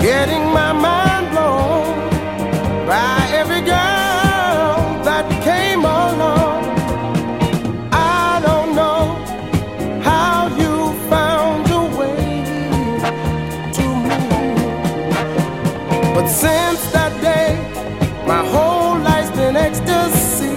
getting my mind blown by every girl that came along. I don't know how you found your way to me, but since that day, my whole life's been ecstasy.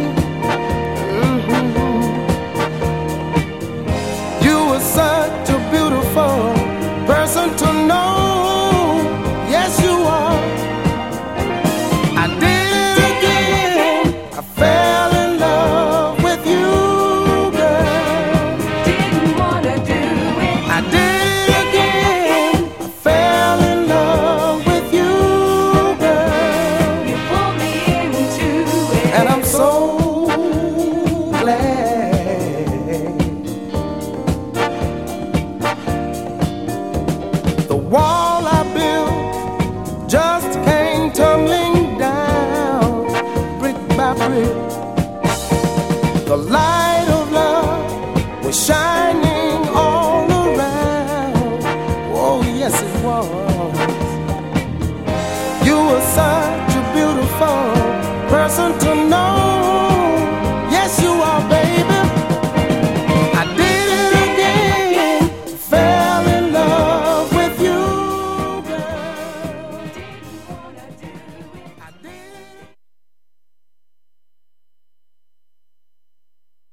You were such a beautiful person to know. Yes, you are. I did it again. I fell in love with you, girl. Didn't wanna do it. I did it again. I fell in love with you, girl. You pulled me into it. And I'm so glad. The wall I built just came tumbling down, brick by brick. The light of love was shining all around. Oh, yes, it was. You were such a beautiful person to